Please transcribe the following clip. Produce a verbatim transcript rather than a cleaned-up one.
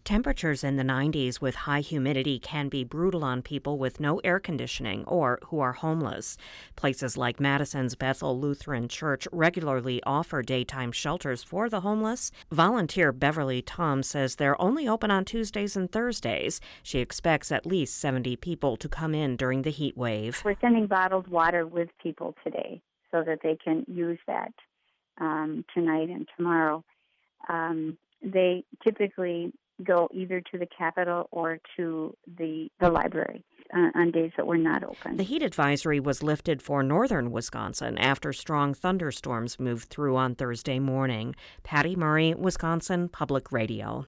Temperatures in the nineties with high humidity can be brutal on people with no air conditioning or who are homeless. Places like Madison's Bethel Lutheran Church regularly offer daytime shelters for the homeless. Volunteer Beverly Tom says they're only open on Tuesdays and Thursdays. She expects at least seventy people to come in during the heat wave. We're sending bottled water with people today so that they can use that um, tonight and tomorrow. Um, they typically go either to the Capitol or to the, the library uh, on days that we're not open. The heat advisory was lifted for northern Wisconsin after strong thunderstorms moved through on Thursday morning. Patty Murray, Wisconsin Public Radio.